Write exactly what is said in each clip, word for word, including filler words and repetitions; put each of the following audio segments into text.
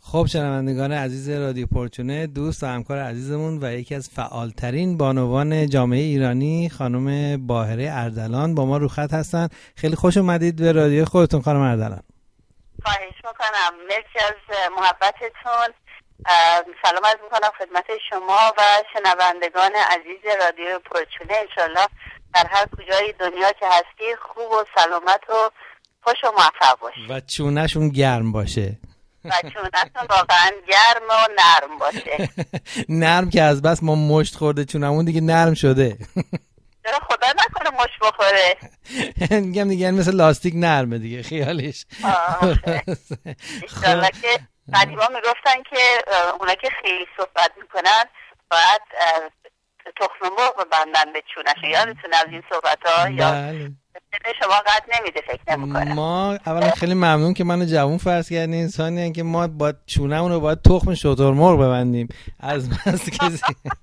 خب شنوندگان عزیز رادیو پورچونه، دوست و همکار عزیزمون و یکی از فعالترین بانوان جامعه ایرانی خانم باهره اردلان با ما رو خط هستن. خیلی خوش اومدید به رادیو خودتون خانم اردلان. خواهش میکنم، مرسی از محبتتون. سلام عرض میکنم خدمت شما و شنوندگان عزیز رادیو پورچونه. انشالله در هر کجای دنیا که هستی خوب و سلامت و خوش و موفق باشید و چونه‌شون گرم باشه و چونه‌تون واقعا گرم و نرم باشه. نرم که از بس ما مشت خورده چونمون دیگه نرم شده. چرا خدا نکنه مشت بخوره. میگم دیگه مثل لاستیک نرمه دیگه خیالش. انشالله که قدیما میگفتن که اونا که خیلی صحبت میکنن باید تخم مرغ ببندن به چونش. یادتون از این صحبت ها؟ یا شما قد نمیده فکر نمیکنم. ما اولا خیلی ممنون که منو جوون فرض کردین. انسانی هستیم که ما با چونمون رو باید تخم شترمرغ ببندیم از بس کسی.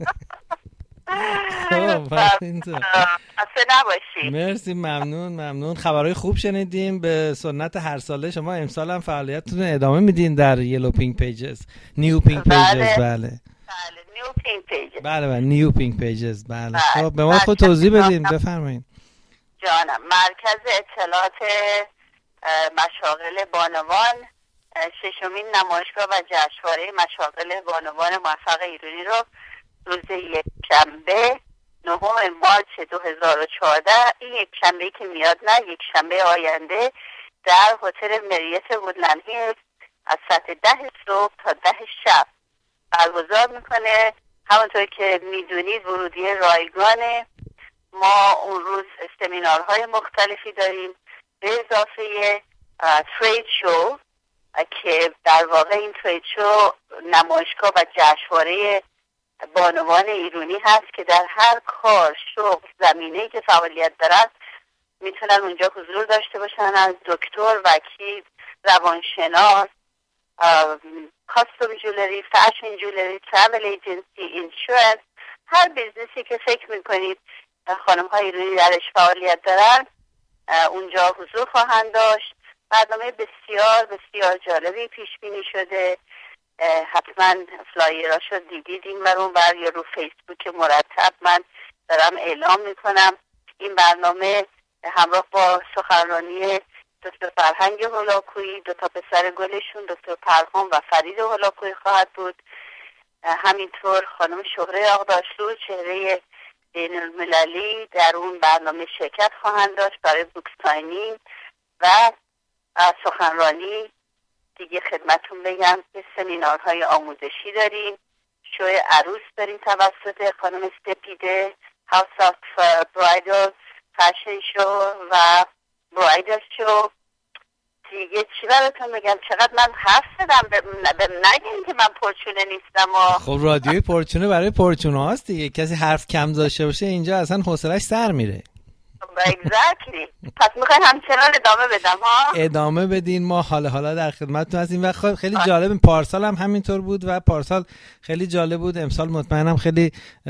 اصلا نباشی. مرسی، ممنون ممنون. خبرهای خوب شنیدیم. به سنت هر ساله شما امسال هم فعالیتتون رو ادامه میدین در یلو پینک پیجز، نیو پینک پیجز. بله بله نیو پینک پیجز. بله بله نیو پینک پیجز. بله خب به ما خود توضیح بدین، بفرمایید. جانم، مرکز اطلاعات مشاغل بانوان ششمین نمایشگاه و جشنواره مشاغل بانوان موفق ایرانی رو روز یک شنبه نهم مارس دو هزار و چهارده، این یک شنبه که میاد نه یک شنبه آینده، در هتل مریت وودلند هیلز از ساعت ده صبح تا ده شب برگزار میکنه. همونطور که میدونید ورودی رایگانه. ما اون روز سمینارهای مختلفی داریم به اضافه ترید شو که در واقع این ترید شو نمایشگاه و جشنواره بانوان ایرانی هست که در هر کار، شغل، زمینه‌ای که فعالیت دارن میتونن اونجا حضور داشته باشن، از دکتر، وکیل، روانشناس، کاستوم جولری، فشن جولری، ترافل ایجنسی، اینشورنس، هر بیزنسی که فکر میکنید خانم های ایرانی درش فعالیت دارن اونجا حضور خواهند داشت. برنامه بسیار بسیار جالبی پیش بینی شده. حتما فلایراشو دیدید این برون بر یا رو فیسبوک مرتب من دارم اعلام میکنم. این برنامه همراه با سخنرانی دکتر فرهنگ هولاکویی، دو تا پسر گلشون دکتر پرهام و فرید هولاکویی خواهد بود. همینطور خانم شهره آقداشلو، چهره بین المللی، در اون برنامه شرکت خواهند داشت برای بوکستاینینگ و سخنرانی. دیگه خدمتون بگم که سمینارهای آموزشی داریم، شوی عروس داریم توسط خانم استپیده، هاوس آف برایدل فشن شو و برایدل شو. دیگه چی براتون بگم؟ چقدر من حرف زدم، به نگین که من پرچونه نیستم. و خب رادیوی پرچونه برای پرچونه هاست دیگه. کسی حرف کم داشته باشه اینجا اصلا حوصله‌اش سر میره. exactly. پس میخواین همچنان ادامه بدم ها؟ ادامه بدین، ما حالا حالا در خدمتتون هستیم. و خب خیلی جالب، پارسال هم همینطور بود و پارسال خیلی جالب بود. امسال مطمئنم خیلی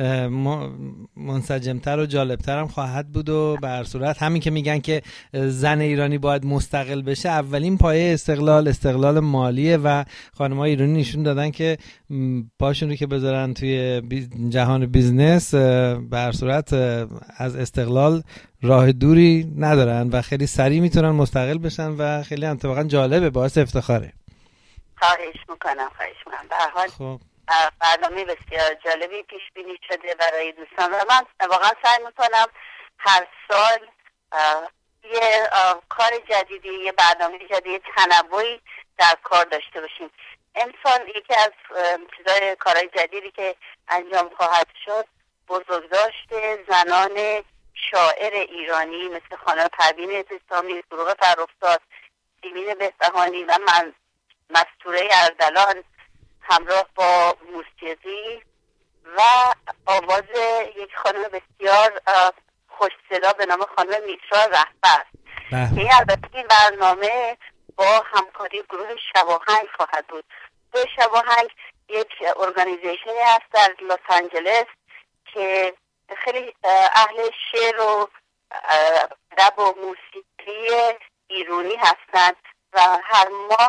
منسجمتر و جالبتر هم خواهد بود. و به هر صورت همین که میگن که زن ایرانی باید مستقل بشه، اولین پایه استقلال استقلال مالیه و خانم‌های ایرانی نشون دادن که پاشون رو که بذارن توی جهان بیزنس به هر صورت از استقلال راه دوری ندارن و خیلی سریع میتونن مستقل بشن و خیلی اتفاقا جالبه، باعث افتخاره. خواهش میکنم خواهش میکنم. به هر حال خب برنامه بسیار جالبی پیش بینی شده برای دوستان و من واقعا سعی میکنم هر سال یه کار جدیدی، یه برنامه جدید، تنوعی در کار داشته باشیم. امسال یکی از چیزای کارهای جدیدی که انجام خواهد شد بزرگداشت زنان شاعر ایرانی مثل خانم پروین اعتصامی، فروغ فرخزاد، سیمین بهبهانی و من مستوره اردلان همراه با موسیقی و آواز یک خانم بسیار خوش صدا به نام خانم میترا رهبر. این البته این برنامه با همکاری گروه شواهنگ خواهد بود. گروه شواهنگ یک ارگانیزیشنی هست در لس آنجلس که خیلی اهل شعر و ادب و موسیقی ایرانی هستند و هر ماه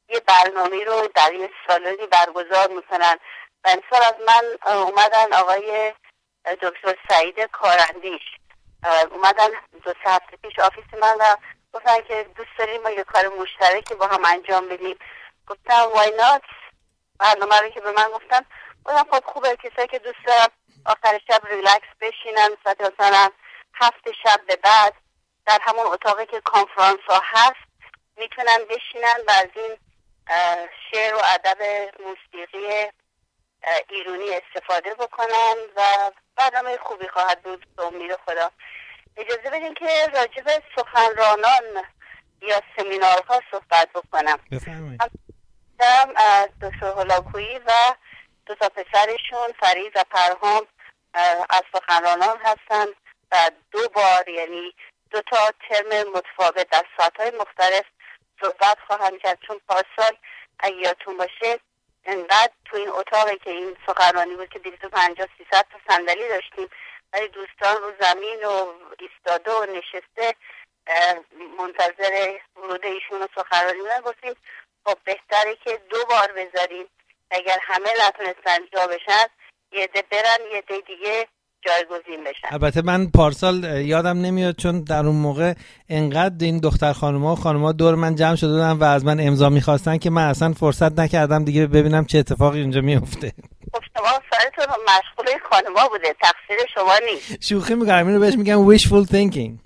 یه برنامه رو در یه سالونی برگزار میکنن و امسال از من اومدن آقای دکتر سعید کارندیش اومدن دو سه هفته پیش آفیس من و گفتن که دوست داریم ما یه کار مشترکی با هم انجام بدیم. گفتم why not. برنامه رو که به من گفتن گفتم خب خوبه، کسایی که دوست دارم آخر شب ریلکس بشینن ساعت مثلا هفت شب به بعد در همون اتاقی که کانفرانس ها هست میتونن بشینن و از این شعر و ادب موسیقی ایرانی استفاده بکنن و برنامه خوبی خواهد بود به امید خدا. اجازه بدین که راجع به سخنرانان یا سمینارها صحبت بکنم. بفرمایید. دارم دکتر هولاکویی و دو تا پسرشون فرید و پرهام از سخنرانان هستن و دو بار یعنی دو تا ترم متفاوت در ساعت‌های مختلف صحبت خواهم کرد، چون پارسال اگه یادتون باشه انقدر تو این اتاقی که این سخنرانی بود که دویست و پنجاه سیصد تا صندلی داشتیم ولی دوستان رو زمین و ایستاده و نشسته منتظر ورود ایشون و سخنرانی بودن. گفتیم خب بهتره که دو بار بذاریم، اگر همه نتونستن جا بشن یه ده برن یه ده دیگه جایگزین بشن. البته من پارسال یادم نمیاد چون در اون موقع انقدر این دختر خانوما و خانوما دور من جمع شده بودن و از من امضا میخواستن که من اصلا فرصت نکردم دیگه ببینم چه اتفاقی اینجا میفته. خب شما سرتون مشغول خانوما بوده، تقصیر شما نیست. شوخی میکنم، اینو بهش میگم wishful thinking.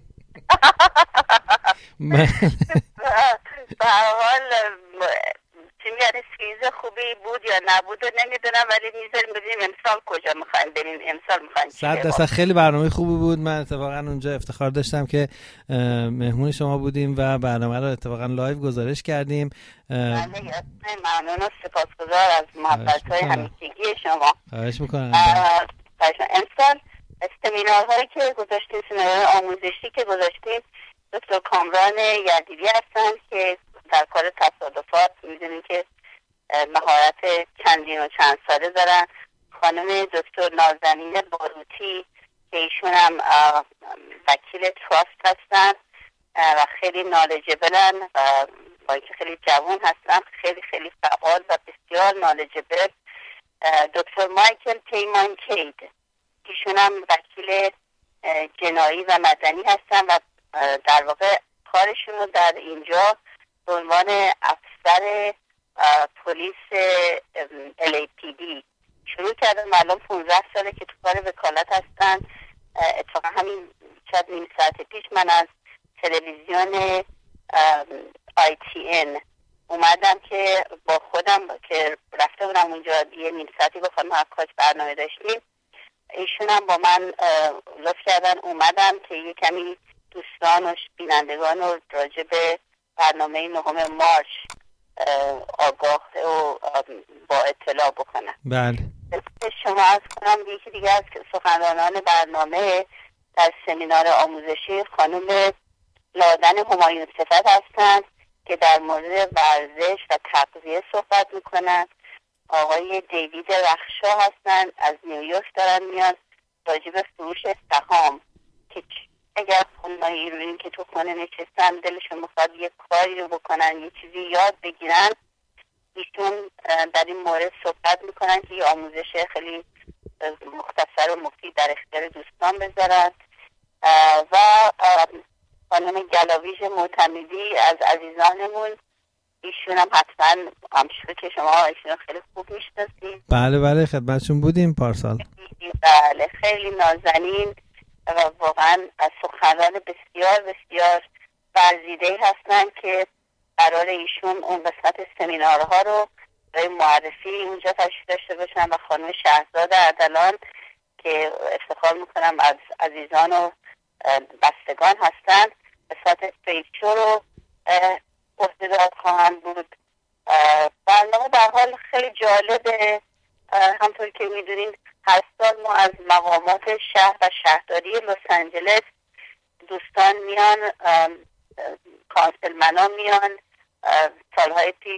به هر حال چی میگن سیز خوبی بود یا نبود و نمیدونم، ولی میذاریم ببینیم امسال کجا میخوایم بریم. امسال میخوایم صد درصد خیلی برنامه خوبی بود. من اتفاقا اونجا افتخار داشتم که مهمون شما بودیم و برنامه رو اتفاقا لایو گزارش کردیم. ممنون و سپاسگزار از محبت‌های همیشگی شما. خواهش میکنم. امسال سمینارهایی که گذاشتیم، سمینارهای آموزشی که گذاشتیم، دکتر کامران یزدی هستن که در کار تصادفات میدونیم که مهارت چندین و چند ساله دارن. خانم دکتر نازنین باروتی که ایشون هم وکیل تراست هستن و خیلی نالجبلن و با اینکه خیلی جوان هستن خیلی خیلی فعال و بسیار نالجبل. دکتر مایکل پیمان کید ایشون هم وکیل جنایی و مدنی هستن و در واقع کارشون رو در اینجا به عنوان افسر پلیس ال ای پی دی شروع کردن. الان پانزده ساله که تو کار وکالت هستن. اتفاقا همین چند نیم ساعت پیش من از تلویزیون آی تی ان اومدم که با خودم که رفته بودم اونجا یه نیم ساعتی با خانم حکاج برنامه داشتیم، ایشون هم با من لطف کردن اومدم که یه کمی دوستان و بینندگان رو راجع به برنامه نهم مارچ آگاه و با اطلاع بکنم. بله. شما از کنم یکی دیگه از سخنرانان برنامه در سمینار آموزشی خانم لادن همایون صفت هستند که در مورد ورزش و تغذیه صحبت میکنن. آقای دیوید رخشا هستند از نیویورک دارن میان راجع به فروش سهام که اگر خانم‌های ایرانی که تو خانه نشستن دلشون میخواد یه کاری رو بکنن یه چیزی یاد بگیرن، ایشون در این مورد صحبت میکنن که یه آموزش خیلی مختصر و مفید در اختیار دوستان بذارن. و خانم گلاویژ معتمدی از عزیزانمون، ایشون هم حتما همشون که شما ایشون خیلی خوب میشناسید. بله بله خدمتشون بودیم پارسال. بله خیلی نازنین و واقعا از سخنران بسیار بسیار ورزیده هستن که قرار ایشون اون قسمت سمینارها رو برای معرفی اونجا تشریف داشته باشن و خانم شهرزاد اردلان که افتخار میکنم از عزیزان و بستگان هستن قسمت فیچو رو عهده‌دار خواهند بود. برنامه در حال خیلی جالبه. همطور که میدونین هر سال ما از مقامات شهر و شهرداری لس آنجلس دوستان میان، کانسلمنا میان. سالهای پیش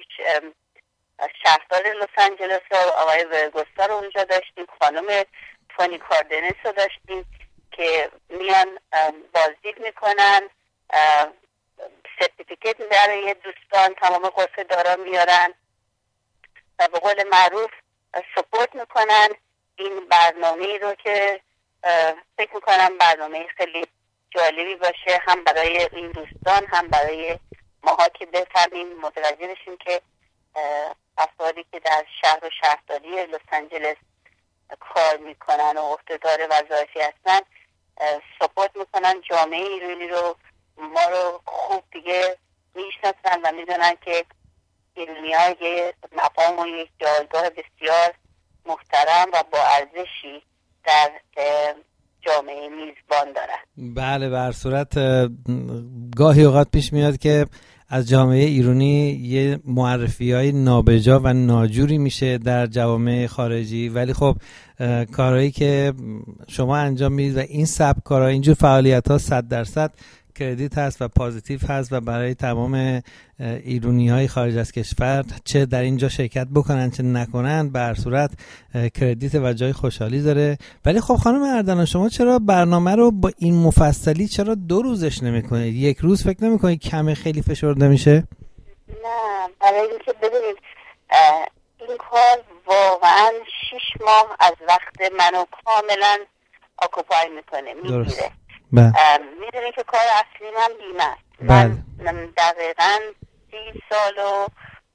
شهردار لس آنجلس رو آقای ورگوستا رو اونجا داشتیم، خانم تونی کاردنس رو داشتیم که میان بازدید میکنن. سرتیفیکت برای دوستان تمام غرفه دارا میارن و به قول معروف سپورت میکنن این برنامه رو که فکر میکنم برنامه خیلی جالبی باشه، هم برای این دوستان هم برای ماها که بفهمیم متوجه بشیم که افرادی که در شهر و شهرداری لس آنجلس کار میکنن و عهدهدار وظایفی هستن سپورت میکنن جامعه ایرانی رو، ما رو خوب دیگه میشناسن و میدونن که ایرانی ها یک مقام و یک جایگاه بسیار محترم و با ارزشی در جامعه میزبان دارن. بله، به هر صورت گاهی اوقات پیش میاد که از جامعه ایرانی یه معرفی های نابجا و ناجوری میشه در جوامع خارجی، ولی خب کارهایی که شما انجام میدید و این سبک کارها، اینجور فعالیت ها صد درصد کردیت هست و پازیتیو هست و برای تمام ایرانی های خارج از کشور چه در اینجا شرکت بکنن چه نکنن به هر صورت کردیت و جای خوشحالی داره. ولی خب خانم اردلان، شما چرا برنامه رو با این مفصلی چرا دو روزش نمی‌کنید؟ یک روز فکر نمی‌کنید کمه، خیلی فشرده میشه؟ نه، برای اینکه ببینید این کار واقعا شش ماه از وقت منو کاملا آکوپای میکنه، میگیره. میدونی که کار اصلی من بیمه است. من دقیقا سی سال و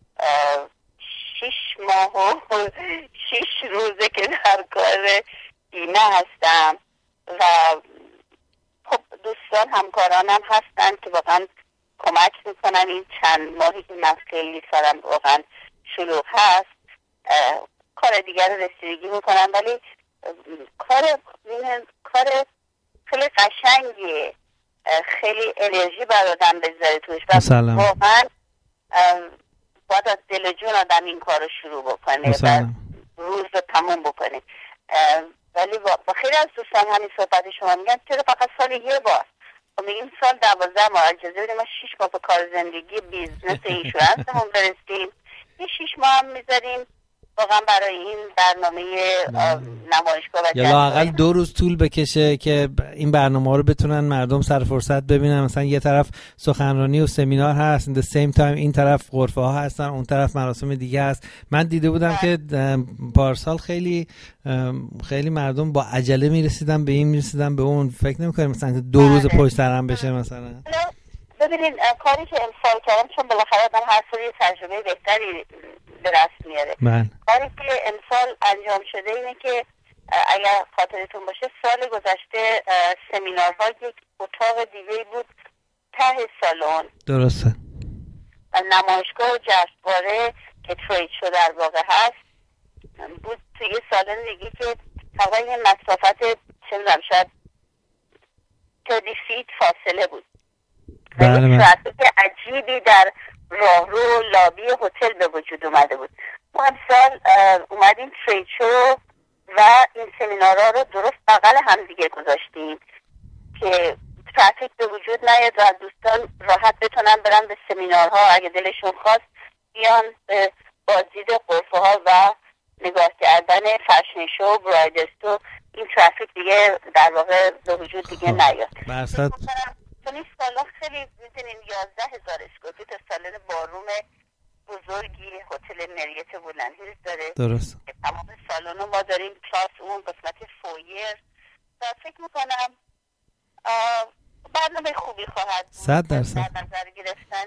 شش ماه و شش روزه که در کار بیمه هستم و خب دوستان همکارانم هستن که واقعا کمک میکنن. این چند ماهی که من خیلی سرم واقعا شلوغ هست کار دیگر رو رسیدگی میکنم، ولی کار کار خیلی قشنگیه، خیلی انرژی بر آدم بذاره توش و مثلا. واقعا باید از دل جون آدم این کار رو شروع بکنه مثلا. و روز رو تموم بکنه. ولی با خیلی از دوستان همین صحبت شما میگن چرا فقط سال یه بار؟ و میگیم سال دوازده ماه اجازه بدیم ما شیش ماه به کار زندگی بیزنس اینشورنسمون برسیم، یه شیش ماه هم میذاریم واقعا برای این برنامه نمایشگاه و یا لااقل دو روز طول بکشه که این برنامه رو بتونن مردم سر فرصت ببینن. مثلا یه طرف سخنرانی و سمینار هست، in the same time این طرف غرفه ها هستن، اون طرف مراسم دیگه هست. من دیده بودم که پارسال خیلی خیلی مردم با عجله میرسیدن به این میرسیدن به اون. فکر نمی‌کنید مثلا دو روز پشت سر هم بشه مثلا؟ ببینید کاری که امسال کردم چون بالاخره من هر سال یه تجربه بهتری به دست میاره. کاری که امسال انجام شده اینه که اگر خاطرتون باشه سال گذشته سمینارها یک اتاق دیگه بود ته سالن، درسته، و نمایشگاه و جشنواره که ترید شو در واقع هست بود توی سالن دیگه که تقریبا مسافت چه می‌دونم شاید سی فیت فاصله بود. بله. ترافیک عجیبی در راهرو و لابی هتل به وجود اومده بود. ما امسال اومدیم ترید شو و این سمینارها رو درست بغل هم دیگه گذاشتیم که ترافیک به وجود نیاد و دوستان راحت بتونن برن به سمینارها، اگه دلشون خواست بیان به بازدید غرفه ها و نگاه کردن فشن شو برایدستو. این ترافیک دیگه در واقع به وجود دیگه نیاد. برصد چون این سالن خیلی میدونین یازده هزار اسکوپی تا سالن باروم بزرگی هتل مریت بلند هیلز داره. درست. تمام سالن رو ما داریم کلاس اون قسمت فویر و فکر میکنم برنامه خوبی خواهد بود. صد درصد. در نظر گرفتن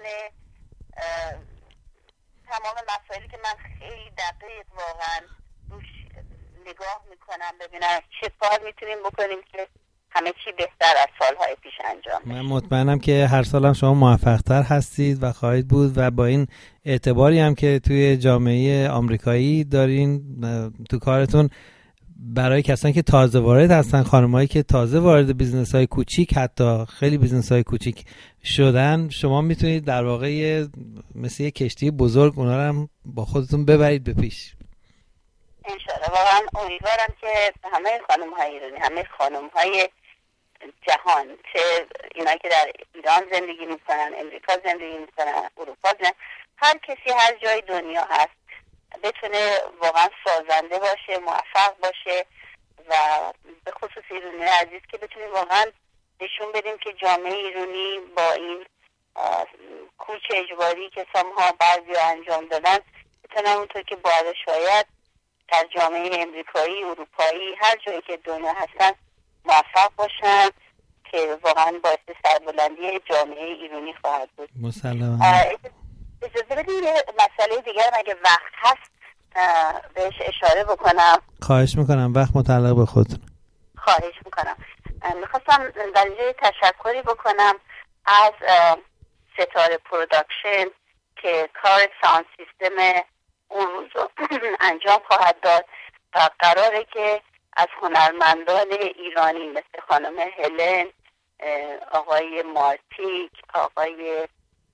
تمام مسائلی که من خیلی دقیق واقعا روش نگاه میکنم ببینم چه کار میتونیم بکنیم که همه چی بهتر از سالهای پیش انجام بشه. من مطمئنم که هر سال هم شما موفق‌تر هستید و خواهید بود و با این اعتباری هم که توی جامعه آمریکایی دارین تو کارتون برای کسانی که تازه وارد هستن، خانمایی که تازه وارد بیزنس‌های کوچیک حتی خیلی بیزنس‌های کوچیک شدن، شما میتونید در واقع مثل یک کشتی بزرگ اونا رو هم با خودتون ببرید به پیش. انشاءالله. واقعا امیدوارم که همه خانم‌های ایرانی، همه خانم‌های جهان، چه اینا که در ایران زندگی میکنن، امریکا زندگی میکنن، اروپا زندگی، هر کسی هر جای دنیا هست بتونه واقعا سازنده باشه، موفق باشه و به خصوص ایرانی عزیز که بتونیم واقعا نشون بدیم که جامعه ایرانی با این کوچ اجباری که سامها بعضی انجام دادن بتونن اونطور که باید شاید در جامعه امریکایی، اروپایی، هر جایی که دنیا هستن موفق باشن که واقعا باعث سربلندی جامعه ایرانی خواهد بود. مسلماً. اجازه بدید مسئله دیگر اگه وقت هست بهش اشاره بکنم. خواهش میکنم، وقت متعلق به خودتون. خواهش میکنم. میخواستم در اینجا تشکری بکنم از ستاره پروداکشن که کار ساوند سیستم اون روز انجام خواهد داد و قراره که از هنرمندان ایرانی مثل خانم هلن، آقای مارتیک، آقای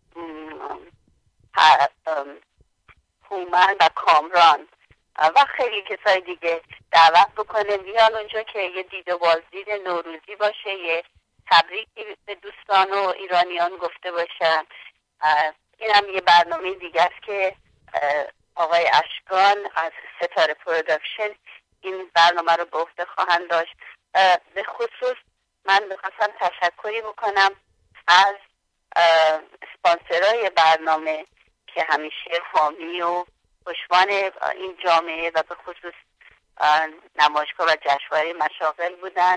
هومن و کامران و خیلی کسای دیگه دعوت بکنه بیان اونجا که یه دید و بازدید نوروزی باشه، یه تبریکی به دوستان و ایرانیان گفته باشن. این هم یه برنامه دیگه است که آقای اشکان از ستاره پروداکشن این برنامه رو به عهده خواهند داشت. به خصوص من می‌خواستم تشکری بکنم از اسپانسرای برنامه که همیشه حامی و پشتوان این جامعه و به خصوص نمایشگاه و جشنواره مشاغل بودند.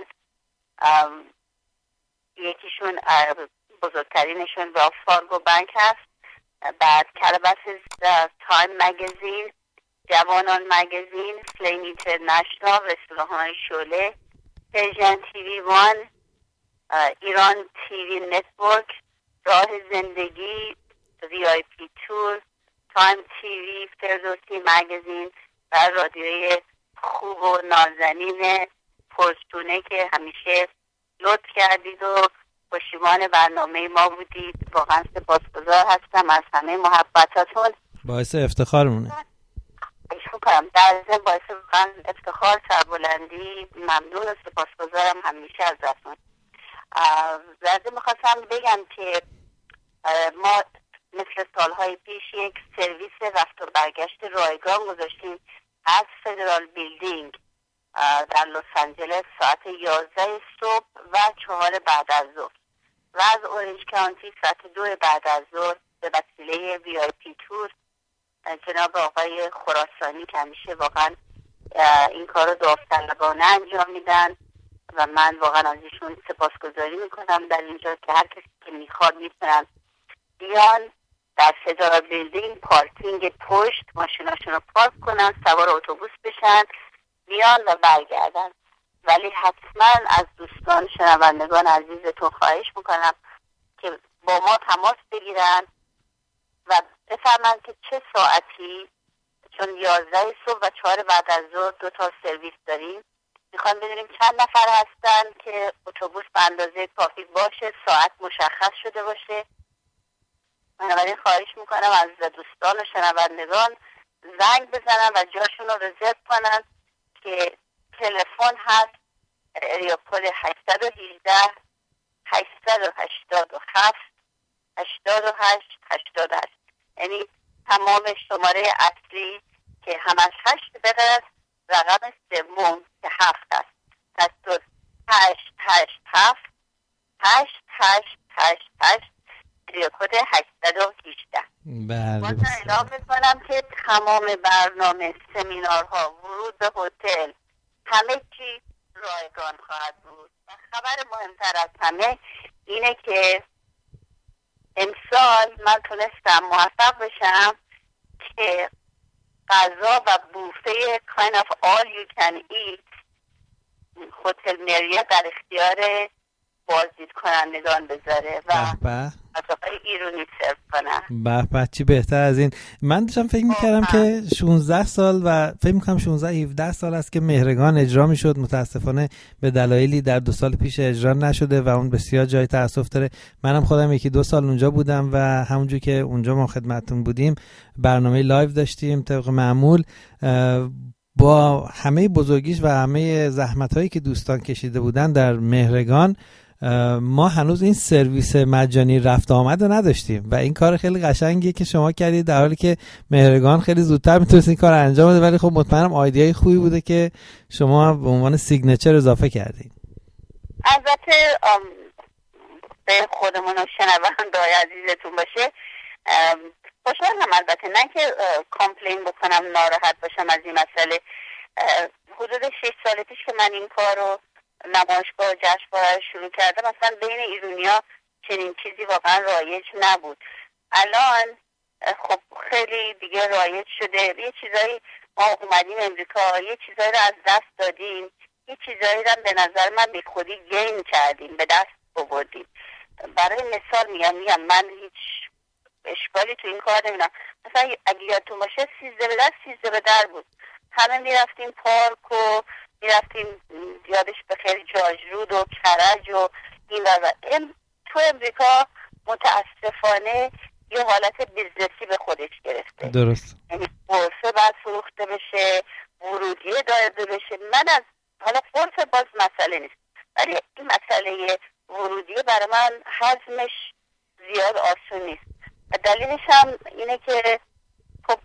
یکیشون بزرگترینشون ویلز فارگو بانک هست، بعد کلباسز تایم مگزین، جوانان مگزین، فلیم اینترنشنال، رستوران شعله، پرژن تیوی وان، ایران تیوی نتورک، راه زندگی، وی آی پی تور، تایم تیوی، فردوسی مگزین و رادیوی خوب و نازنین پرستونه که همیشه لطف کردید و پشتیبان برنامه ما بودید. واقعا سپاسگزار هستم از همه محبتاتون. باعث افتخارمونه. شکرم. در ضمن باعث واقعا افتخار، سربلندی، ممنون و سپاسگزارم همیشه ازتون. در ضمن میخواستم بگم که ما مثل سالهای پیش یک سرویس رفت و برگشت رایگان گذاشتیم از فدرال بیلدینگ در لس آنجلس ساعت یازده صبح و چهار بعد از ظهر و از اورنج کانتی ساعت دو بعد از ظهر به وسیله وی آی پی تور جناب آقای خراسانی که همیشه واقعا این کار رو داوطلبانه انجام میدن و من واقعا از ایشون سپاسگزاری میکنم در اینجا که هر کسی که میخواد میتونن بیان در فدرال بیلدینگ پارکینگ پشت ماشیناشون رو پارک کنن، سوار اتوبوس بشن، بیان و برگردن. ولی حتما از دوستان شنوندگان عزیزتون خواهش میکنم که با ما تماس بگیرن و بفرمایند که چه ساعتی، چون یازده صبح و چهار بعد از ظهر دو تا سرویس داریم، میخوام بدونیم چند نفر هستن که اتوبوس به اندازه کافی باشه، ساعت مشخص شده باشه. بنابراین خواهش میکنم از دوستان و شنوندگان زنگ بزنن و جاشون رو رزرو کنن که تلفن هست اریا کد هشت یک هشت هشت هشت هفت هشتاد و هشت هشتاد و هشت، یعنی تمام شماره اصلی که همش هشت بغیر رقم سوم که هفت است. دستور هشت هشت هفت هشت هشت هشت هشت اریا کد هشتصد و هجده. بله. من اعلام میکنم که تمام برنامه، سمینارها، ورود به هتل، همه چی رایگان خواهد بود. و خبر مهمتر از همه اینه که امسال من تونستم موفق بشم که غذا و بوفه kind of all you can eat هتل مریت در اختیار بازدید کنندگان بذاره و غذاهای ایرانی سرو کنن. به به، چی بهتر از این. من داشتم فکر میکردم که شانزده سال و فکر میکنم شانزده هفده سال است که مهرگان اجرا میشد. متاسفانه به دلایلی در دو سال پیش اجرا نشده و اون بسیار جای تاسف داره. منم خودم یکی دو سال اونجا بودم و همونجور که اونجا ما خدمتتون بودیم برنامه لایو داشتیم طبق معمول با همه بزرگیش و همه زحمت‌هایی که دوستان کشیده بودن در مهرگان. ما هنوز این سرویس مجانی رفت آمد رو نداشتیم و این کار خیلی قشنگیه که شما کردید، در حالی که مهرگان خیلی زودتر میتونست این کار انجام بده، ولی خب مطمئنم ایده خوبی بوده که شما به عنوان سیگنچر اضافه کردید. البته به خودمون و شنونده‌های عزیزتون باشه. خوشحالم، البته نه که کامپلین بکنم، ناراحت باشم از این مسئله. حدود شش سال پیش که من این کار رو نمایشگاه و جشنواره شروع کردم، مثلا بین ایرانی‌ها چنین چیزی واقعا رایج نبود. الان خب خیلی دیگه رایج شده. یه چیزایی ما اومدیم امریکا، یه چیزایی رو از دست دادیم، یه چیزایی رو به نظر من بی خودی گین کردیم، به دست آوردیم. برای مثال میگم میگم من هیچ اشکالی تو این کار نمیدونم. مثلا اگه یادتون باشه سیزده به در سیزده به در بود، همه میرفتیم پارک و میرفتیم یادش بخیر جاجرود و کرج و این و تو امریکا متاسفانه یه حالت بیزنسی به خودش گرفته. درست. یعنی قرصه باید فروخته بشه، ورودیه داده بشه. من از حالا قرصه باز مسئله نیست، ولی این مسئله ورودیه برای من هضمش زیاد آسون نیست. دلیلش هم اینه که خب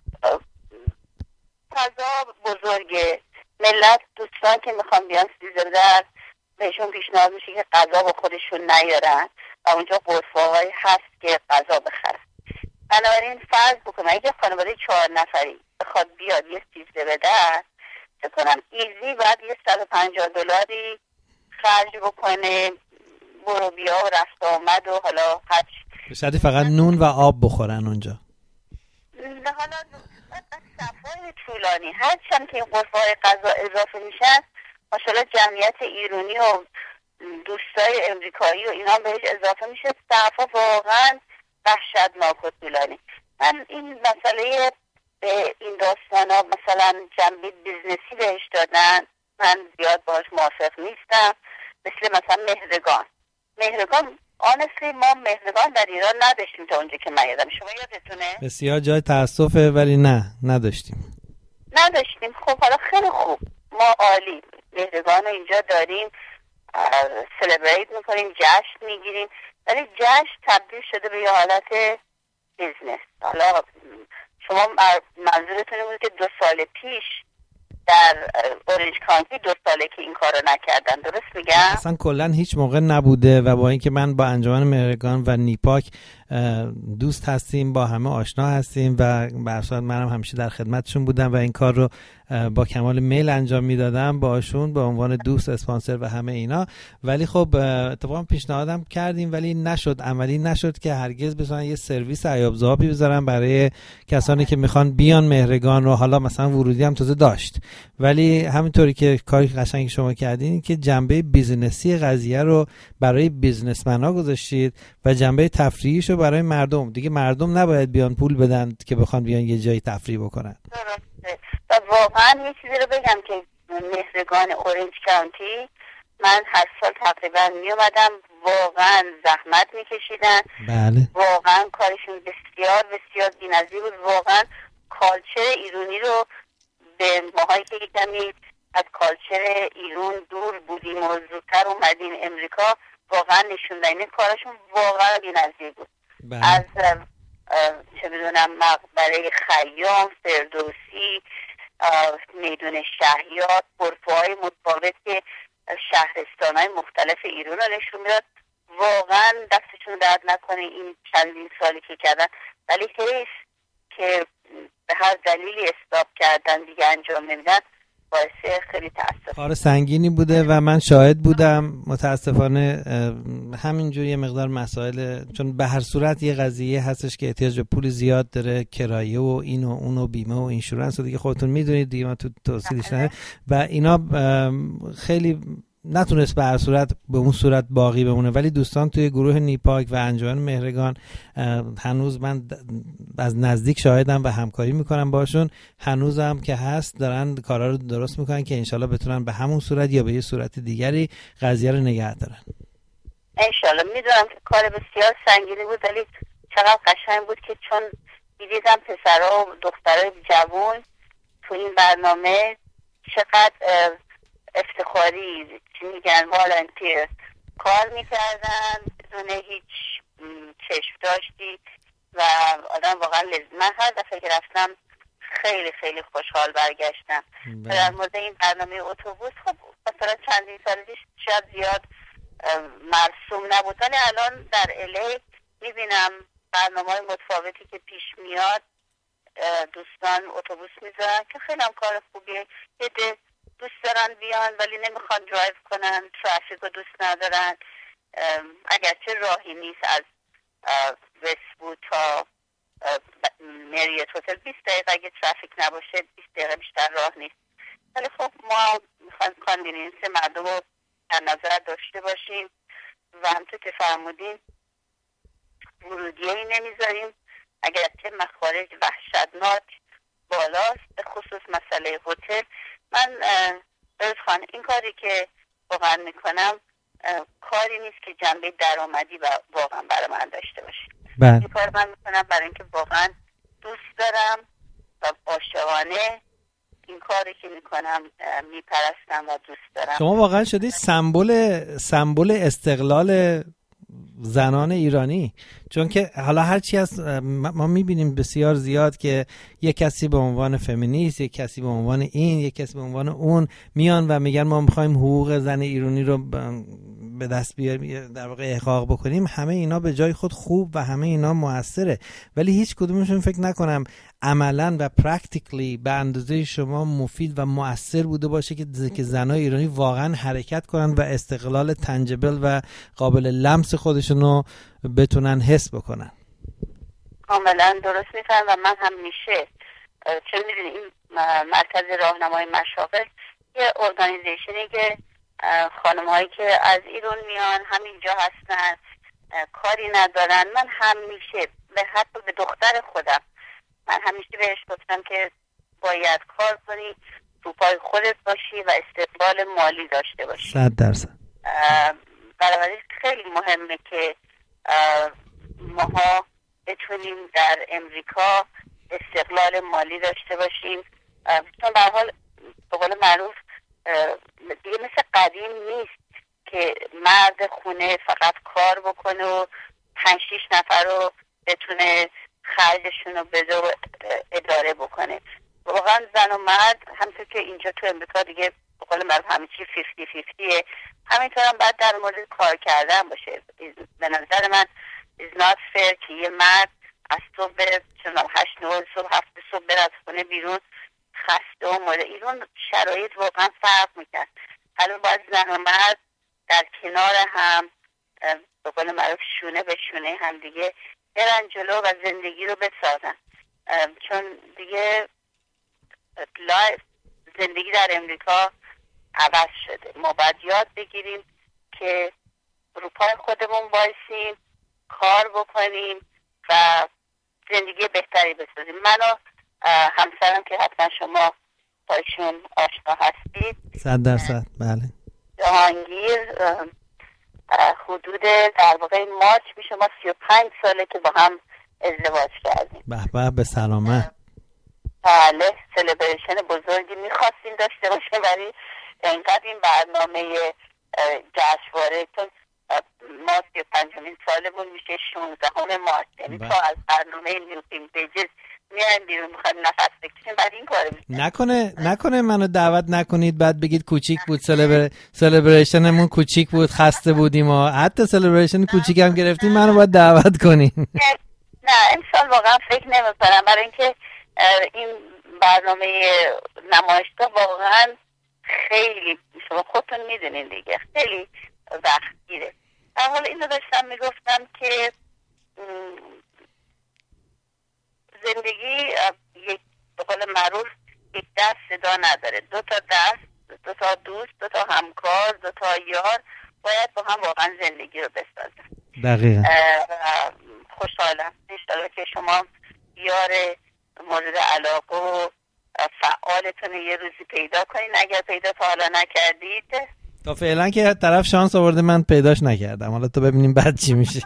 فضا بزرگه، ملت دوستان که میخوان بیان سیزده در بهشون پیشنهاد میشه که غذا با خودشون نیارن و اونجا غرفه‌هایی هست که غذا بخرن. بنابراین فرض بکنم اگه خانواده چهار نفری بخواد بیاد یه سیزده به در، فکر کنم ایزی باید یه صد و پنجاه دلاری خرج بکنه، برو بیا و رفت آمد و حالا هرچ شاید فقط نون و آب بخورن اونجا. نه حالا صفای طولانی هرچند که این غرفه‌های غذا اضافه میشن، ماشاءالله جمعیت ایرانی و دوستای امریکایی و اینا بهش اضافه میشه، صفا واقعا وحشتناک و طولانی. من این مسئله به این داستان ها مثلا جنبه بیزنسی بهش دادن، من زیاد باهاش موافق نیستم. مثل مثلا مهرگان مهرگان آنستلی ما مهرگان در ایران نداشتیم تا اونجا که من یادم. شما یادتونه؟ بسیار جای تأسفه، ولی نه نداشتیم نداشتیم خب حالا خیلی خوب، ما عالی مهرگان رو اینجا داریم، سلبریت میکنیم، جشن میگیریم، ولی جشن تبدیل شده به یه حالت بیزنس. حالا شما منظورتون بود که دو سال پیش در اورنج کانتی دو ساله که این کار رو نکردن، درست میگم؟ اصلا کلا هیچ موقع نبوده و با اینکه من با انجمن مهرگان و نیپاک دوست هستیم، با همه آشنا هستیم و به هر صورت منم همیشه در خدمتشون بودم و این کار رو با کمال میل انجام میدادم باشون به عنوان دوست، اسپانسر و همه اینا. ولی خب اتفاقا پیشنهادم کردیم ولی نشد، عملی نشد که هرگز بتونن یه سرویس عیاب ذابی بذارن برای کسانی که میخوان بیان مهرگان رو. حالا مثلا ورودی هم تازه داشت، ولی همینطوری که کاری قشنگی شما کردین که جنبه بیزینسی قضیه رو برای بیزنسمن‌ها گذاشتید و جنبه تفریحیشو برای مردم. دیگه مردم نباید بیان پول بدن که بخوان بیان یه جایی تفریح بکنن. درسته. و واقعا یه چیزی رو بگم که مهرگان اورنج کانتی من هر سال تقریبا می اومدم، واقعا زحمت میکشیدن. بله. واقعا کارشون بسیار بسیار بی‌نظیر بود. واقعا کالچر ایرانی رو به ماهایی که کمی از کالچر ایران دور بودیم و زودتر اومدیم امریکا واقعا نشون دادن. کارشون واقعا بی‌نظیر بود. بله. از چه بدونم مقبره خیام، فردوسی، میدون شهیار، غرفه‌های متفاوت که شهرستان‌های مختلف ایران رو نشون میداد. واقعا دستشون درد نکنه این چندین سالی که کردن، ولی حیف که به هر دلیلی استاپ کردن دیگه انجام نمیدن، باعث خیلی تأسف. کار سنگینی بوده و من شاهد بودم. متاسفانه همینجور یه مقدار مسائل، چون به هر صورت یه قضیه هستش که احتیاج به پول زیاد داره، کرایه و این و اون و بیمه و اینشورنس و دیگه خودتون میدونید دیگه، ما تو توضیحش نه و اینا خیلی نتونست به هر صورت به اون صورت باقی بمونه. ولی دوستان توی گروه نیپاک و انجمن مهرگان هنوز من از نزدیک شاهدم و همکاری میکنم باشون، هنوزم که هست دارن کارا رو درست میکنن که انشالله بتونن به همون صورت یا به یه صورت دیگری قضیه رو نگه دارن. انشالله. میدونم که کار بسیار سنگینی بود، ولی چقدر قشنگ بود که چون میدیدم پسرها و دخترای جوان تو این برنامه چقدر افتخاری چی میگن والنتیر کار میکردن بدون هیچ چشم داشتی و آدم واقعا لذت. من هر دفعه که رفتم خیلی خیلی خوشحال برگشتم. در مورد این برنامه اتوبوس خب مثلا چندین سال پیش شاید زیاد مرسوم نبود. ولی الان در الی میبینم برنامه‌های متفاوتی که پیش میاد، دوستان اتوبوس میذارن که خیلی هم کار خوبیه. یه ده دوست دارن بیان ولی نمیخوان درایو کنن، ترافیک رو دوست ندارن. اگرچه راهی نیست از وست‌وود تا مریت هتل بیست دقیقه، اگه ترافیک نباشه بیست دقیقه بیشتر راه نیست. ولی خب ما میخوایم کانوینینس مردم رو در نظر داشته باشیم و همطور که فرمودین ورودیه ای نمیذاریم. اگرچه مخارج وحشتناک بالاست، به خصوص مسئله هتل. من برز خان این کاری که واقعا میکنم کاری نیست که جنبه درآمدی و واقعا برای من داشته باشه. این کار من میکنم برای اینکه واقعا دوست دارم و عاشقانه این کاری که میکنم میپرستم و دوست دارم. شما واقعا شدید سمبل سمبل استقلال زنان ایرانی، چون که حالا هرچی از ما میبینیم بسیار زیاد که یک کسی به عنوان فمینیست، یک کسی به عنوان این، یک کسی به عنوان اون میان و میگن ما میخوایم حقوق زن ایرانی رو به دست بیاریم، در واقع احقاق بکنیم. همه اینا به جای خود خوب و همه اینا موثره، ولی هیچ کدومشون فکر نکنم عملاً و پرکتیکلی به اندازه شما مفید و مؤثر بوده باشه که که زنای ایرانی واقعا حرکت کنن و استقلال تنجبل و قابل لمس خودشون رو بتونن حس بکنن. کاملا درست میفهم و من هم میشه چون میدونی این مرکز راهنمای مشاغل یه ارگانیزیشنی که خانم هایی که از ایران میان همینجا هستن، کاری ندارن. من همیشه به حتی به دختر خودم من همیشه بهش گفتم که باید کار کنی، رو پای خودت باشی و استقلال مالی داشته باشی. صد درصد. بنابراین خیلی مهمه که ماها بتونیم در امریکا استقلال مالی داشته باشیم، چون به هر حال به قول معروف دیگه مثل قدیم نیست که مرد خونه فقط کار بکنه و پنج شیش نفر رو بتونه خرجشون رو بده و اداره بکنه. واقعا زن و مرد همونطور که اینجا تو امریکا دیگه به قول معروف همه چی فیفتی فیفتیه، همینطور هم باید در مورد کار کردن باشه. به نظر من is not fair که یه مرد از صبح هشت نه صبح هفت صبح بره از خونه بیرون خسته و مورد. ایران شرایط واقعا فرق میکرد. حالا باید زن و مرد در کنار هم به قول معروف شونه به شونه هم دیگه برن جلو و زندگی رو بسازن، چون دیگه لایف زندگی در امریکا عوض شده. ما باید یاد بگیریم که رو پای خودمون بایسیم، کار بکنیم و زندگی بهتری بسازیم. من و همسرم که حتما شما باشون آشنا هستید، صد درصد بله، جهانگیر، حدود در واقع مارچ میشه ما سی و پنج ساله که با هم ازدواج کردیم. به به به سلامت. بله، سلبریشن بزرگی میخواستیم داشته باشیم ولی اینقدر این برنامه جشنواره، چون ما سی و پنجمین سالمون میشه شانزدهم مارچ، یعنی تا از برنامه نیوتین بیجز میایم بیرون میخوایم نفس بکشیم بعد این کارو میکنیم. نکنه نکنه منو دعوت نکنید بعد بگید کوچیک بود، سلبر... سلبریشنمون کوچیک بود، خسته بودیم و حتی سلبریشن کوچیک هم گرفتیم، منو باید دعوت کنین. نه امسال واقعا فکر نمیکنم، برای اینکه این برنامه نمایشگاه واقعا خیلی شما خودتون میدونین دیگه خیلی وقت گیره. در حال اینو داشتم میگفتم که زندگی یک به قول معروف یک دست صدا نداره، دو تا دست، دو تا دوست، دو تا همکار، دو تا یار باید با هم واقعا زندگی رو بسازن. دقیقا. خوشحالم انشالله که شما یار مورد علاقه و فعالتون یه روزی پیدا کنین. اگر پیدا تا حالا نکردید، تا فعلا که طرف شانس آورده من پیداش نکردم، حالا تو ببینیم بعد چی میشه.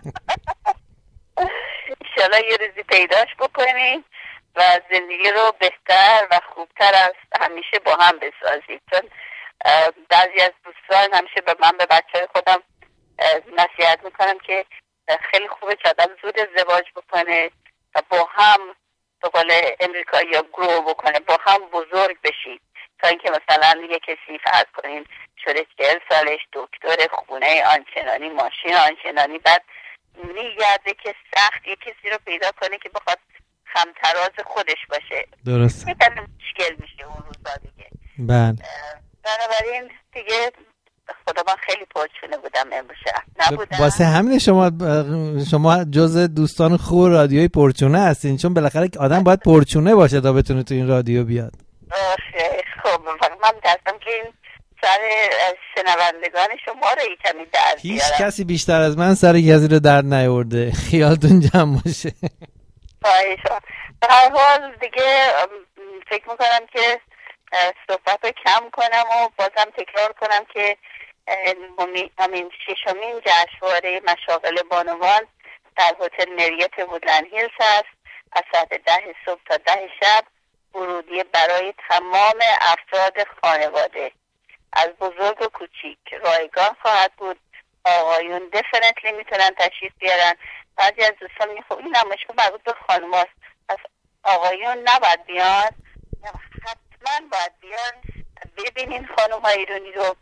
انشالله یه روزی پیداش بکنین و زندگی رو بهتر و خوبتر از همیشه با هم بسازید. چون بعضی از دوستان همیشه به من به بچه خودم نصیحت میکنم که خیلی خوبه که آدم زود ازدواج بکنه و با هم به قول امریکایی ها گرو بکنه، با هم بزرگ بشید، تا اینکه مثلا یه کسی فرض کنین شده چهل سالش، دکتر، خونه آنچنانی، ماشین آنچنانی، بعد میگرده که سخت یه کسی رو پیدا کنه که بخواد همتراز خودش باشه. درست. یه کمی مشکل میشه اون روزا دیگه. بله. بنابراین دیگه خدا من خیلی پرچونه بودم امروز نبودم. واسه همین شما شما جز دوستان خوب رادیوی پرچونه هستین، چون بالاخره آدم باید پرچونه باشه تا بتونه تو این رادیو بیاد. خب من دستم که این سر شنوندگان شما رو یکمی درد بیارم. هیچ کسی بیشتر از من سر کسی رو درد نیاورده، خیالتون جمع باشه. باشه. به هر حال دیگه فکر میکنم که صحبت رو کم کنم و بازم تکرار کنم که همین ششمین جشنواره مشاغل بانوان در هتل مریت وودلند هیلز هست. از ساعت ده صبح تا ده شب ورودی برای تمام افراد خانواده از بزرگ و کوچیک رایگان خواهد بود. آقایون دفنتلی میتونن تشریف بیارن. بعضی از دوستان میگن خب این نمایشگاه مربوط به خانماست، پس آقایون نباید بیان. حتما باید بیان ببینین خانم های ایرانی رو.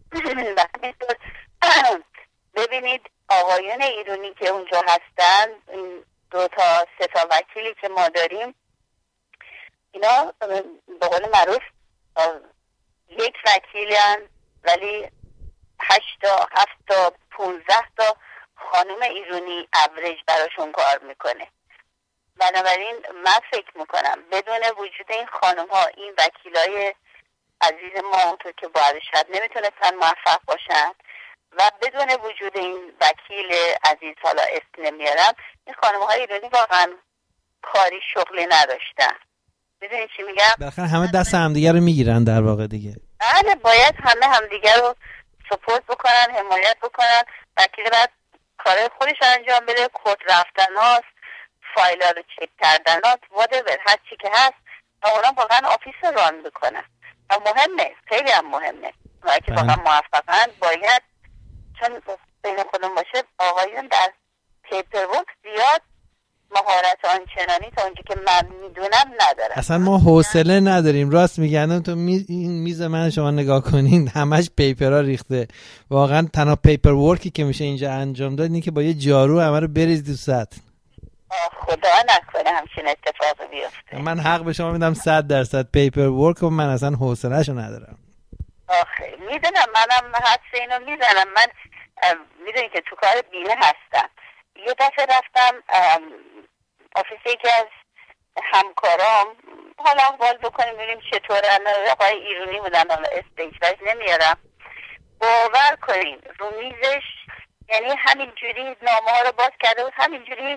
ببینید آقایون ایرانی که اونجا هستن، این دو تا سه تا وکیلی که ما داریم، اینا به قول معروف یک وکیلن ولی هشت تا هفت تا پونزده تا خانم ایرانی اوریج براشون کار میکنه. بنابراین من فکر میکنم بدون وجود این خانم ها، این وکیلای عزیز ما اونطور که باید شد نمیتونستن موفق باشن و بدون وجود این وکیل عزیز، حالا اسم نمیارم، این خانم های ایرانی واقعا کاری شغلی نداشتن. میدونی چی میگم؟ بالاخره همه دست همدیگه رو میگیرن در واقع دیگه. بله، باید همه همدیگه رو سپورت بکنن، حمایت بکنن. وکیل باید کار خودش انجام بده، کورت رفتن هاست، فایل ها رو چک کردن هاست، whatever، هر چی که هست و اونا واقعا آفیس رو ران بکنن و مهمه، خیلی هم مهمه و که واقعا موفقن. باید چون بین خودم باشه آقایون در پیپر ورک زیاد مهارت آنچنانی تا اونجا که من میدونم ندارم. اصلا ما حوصله نداریم. راست میگن. تو می... این میز من شما نگاه کنین همش پیپرها ریخته. واقعا تنها پیپر ورکی که میشه اینجا انجام داد اینه که با یه جارو همه رو بریز تو سطح. خدا نکنه همچین اتفاقی بیفته. من حق به شما میدم صد درصد پیپر ورک و من اصلا حوصله‌شو ندارم. آخه میدونم، منم حدس اینو میزنم. من میدونی که تو کار بیمه هستم. یه دفعه رفتم آفیس یکی از همکارام، حالا احوال بکنیم ببینیم چطورن. آقای ایرانی بودن، حالا استیج وایز نمیارم. باور کنین رو میزش، یعنی همینجوری نامه ها رو باز کرده بود، همینجوری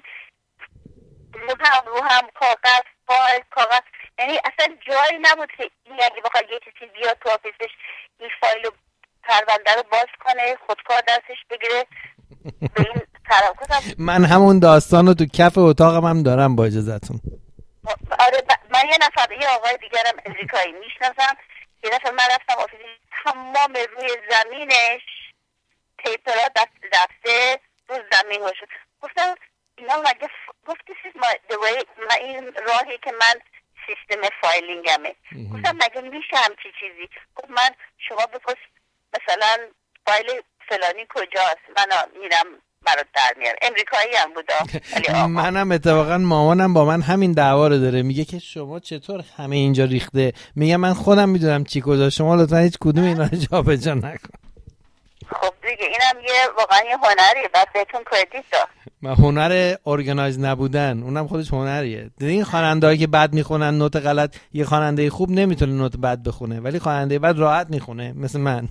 رو هم رو هم کاغذ فایل کاغذ، یعنی اصلا جایی نبود که این اگه بخواد یه کسی بیاد تو آفیسش این فایل و پرونده رو باز کنه، خودکار دستش بگیره به این طرف. من همون داستان رو تو کف اتاقم هم دارم با اجازهتون. آره من یه نفر یه آقای دیگرم امریکایی میشناسم، یه نفر من رفتم آفیسش، تمام روی زمینش پیپرها دست دسته رو زمین ها شد. گفتم اینا مگه گفت this is my the way، من این راهی که من سیستم فایلینگمه. گفتم مگه میشه همچی چیزی؟ گفت من شما بپرس مثلا فایل فلانی کجاست، من میرم برات در میارم. امریکایی هم بودا. منم اتفاقا مامانم با من همین دعوا رو داره، میگه که شما چطور همه اینجا ریخته. میگه من خودم میدونم چی کجا، شما لطفا هیچ کدوم اینا رو جابجا نکن. خب دیگه اینم یه واقعا یه هنریه، بعد بهتون کردیت داد. ما هنر ارگانایز نبودن، اونم خودش هنریه. این خواننده‌ای که بد میخونن نوت غلط، یه خواننده خوب نمیتونه نوت بد بخونه، ولی خواننده بد راحت میخونه مثل من.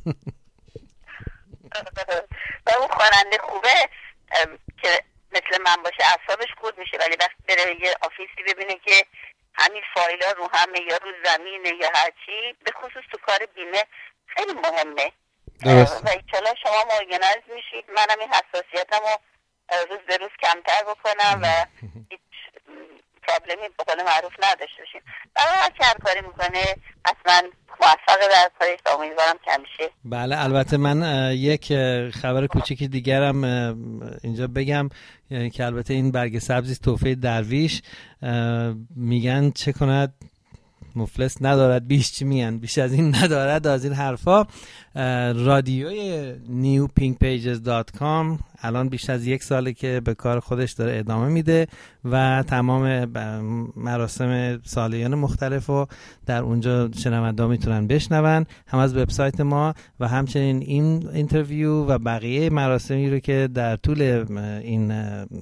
و اون خواننده خوبه که مثل من باشه اعصابش خورد میشه، ولی وقتی بره یه آفیسی ببینه که همین فایل ها رو همه یا رو زمینه یا هرچی، به خصوص تو کار بیمه خیلی مهمه. درست. و ایچالا شما مارگنایز میشید، منم این حساسیتم رو روز به روز کمتر بکنم و هیچ پرابلمی به قول معروف نداشته باشیم. برای هر که هر کاری میکنه حتما موفق در کارش، امیدوارم که همیشه. بله البته من یک خبر کوچیکی دیگرم اینجا بگم که البته این برگ سبزی تحفه درویش، میگن چه کند مفلس ندارد بیش چی میان، بیش از این ندارد از این حرفا. رادیوی نیو پینک پیجز دات کام الان بیش از یک ساله که به کار خودش داره ادامه میده و تمام مراسم سالیان مختلف رو در اونجا شنونده میتونن بشنون، هم از وبسایت ما و همچنین این اینترویو و بقیه مراسمی رو که در طول این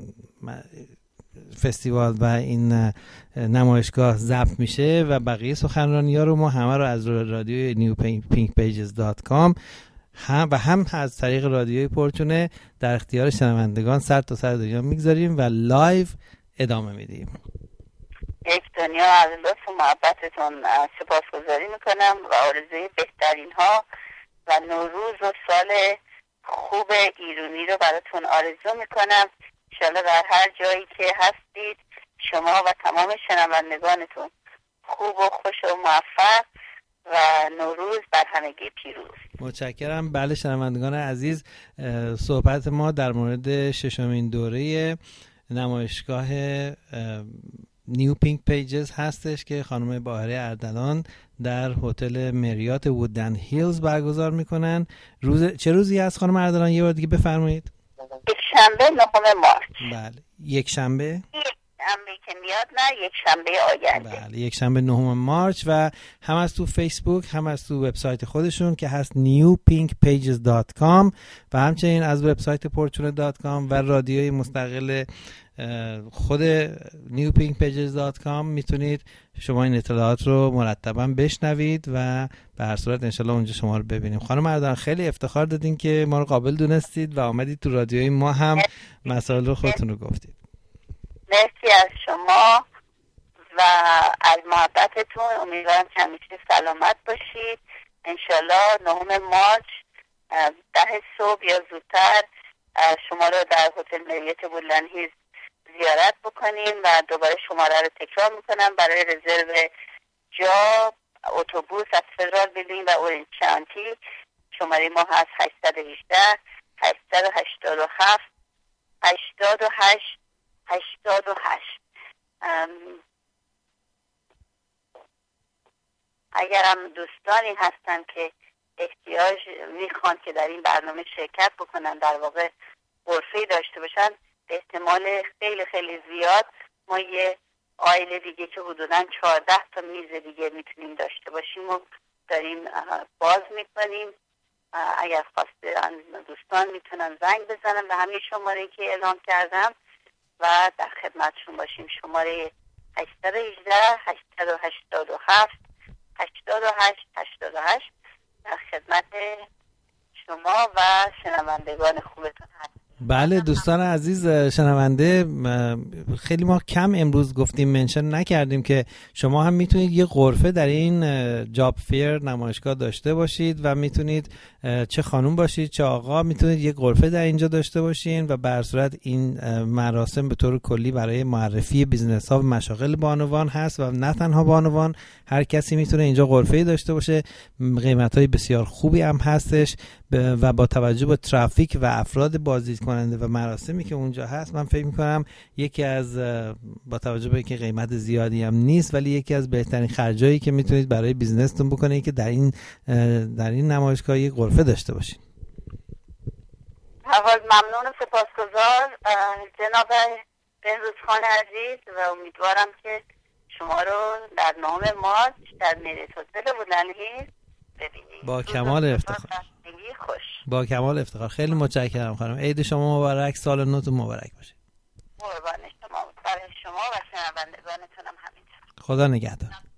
فستیوال و این نمایشگاه ضبط میشه و بقیه سخنرانی‌ها رو ما همه رو از رادیوی نیو پینک پیجز دات کام هم و هم از طریق رادیوی پورتونه در اختیار شنوندگان سر تا سر دنیا میگذاریم و لایو ادامه میدیم. یک دنیا از لطف و محبتتون سپاسگزاری میکنم و آرزوی بهترین ها و نوروز و سال خوب ایرانی رو براتون آرزو میکنم. انشالله در هر جایی که هستید شما و تمام شنوندگانتون خوب و خوش و موفق و نوروز بر همگی پیروز. متشکرم. بله شنوندگان عزیز، صحبت ما در مورد ششمین دوره نمایشگاه نیو پینک پیجز هستش که خانم باهره اردلان در هتل مریات وودلند هیلز برگزار میکنن. روز چه روزی است خانم اردلان؟ یه بار دیگه بفرمایید. یک شنبه نهم مارس. بله یک شنبه یک شنبه که میاد، نه یک شنبه آینده. بله یک شنبه نهم مارس و هم از تو فیسبوک هم از تو وبسایت خودشون که هست نیو پینک پیجز دات کام و همچنین از وبسایت پورتونه دات کام و رادیوی مستقل خود نیو پینک پیجز دات کام میتونید شما این اطلاعات رو مرتبا بشنوید و به هر صورت انشالله اونجا شما رو ببینیم. خانم اردلان خیلی افتخار دادین که ما رو قابل دونستید و آمدید تو رادیوی ما هم مسائل رو خودتون رو گفتید. مرسی از شما و از محبتتون. امیدوارم که همیشه سلامت باشید. انشالله نهم مارس ده صبح یا زودتر شما رو در هتل مریات وودلند هیلز زیارت بکنیم و دوباره شماره رو تکرار میکنم برای رزرو جا اتوبوس از فدرال بیلدینگ و اورنج کانتی. شماره ما هست هشت یک هشت هشت هشت هفت هشت هشت هشت هشت. اگرم دوستانی هستن که احتیاج میخوان که در این برنامه شرکت بکنن، در واقع غرفه‌ای داشته باشن، احتمال خیلی خیلی زیاد ما یه آیل دیگه که حدوداً چهارده تا میز دیگه میتونیم داشته باشیم و داریم باز میکنیم. اگر خواستن دوستان میتونن زنگ بزنن و همین شماره که اعلام کردم و در خدمتشون باشیم. شماره هشت یک هشت هشت هفت هشت هشت هشت هشت در خدمت شما و شنوندگان خوبتون هست. بله دوستان عزیز شنونده، خیلی ما کم امروز گفتیم منشن نکردیم که شما هم میتونید یه غرفه در این جاب فیر نمایشگاه داشته باشید و میتونید چه خانوم باشید چه آقا میتونید یه غرفه در اینجا داشته باشین و به هر صورت این مراسم به طور کلی برای معرفی بیزنس ها و مشاغل بانوان هست و نه تنها بانوان، هر کسی میتونه اینجا غرفه‌ای داشته باشه. قیمت‌های بسیار خوبی هم هستش و با توجه به ترافیک و افراد بازدید کننده و مراسمی که اونجا هست من فکر میکنم یکی از با توجه به اینکه قیمت زیادی هم نیست ولی یکی از بهترین خرجایی که میتونید برای بیزنستون بکنید که در این در این نمایشگاه یک غرفه داشته باشین. اول ممنون و سپاسگزار جناب بهروز خان عزیز و امیدوارم که شما رو در نهم مارس در مریات هتل وودلند هیلز ببینیم. با کمال افتخار. خوش. با کمال افتخار. خیلی متشکرم خانم. عید شما مبارک، سال نوتون مبارک باشه. قربان شما، برای شما و شنوندگانتون هم همینطور. خدا نگهدار.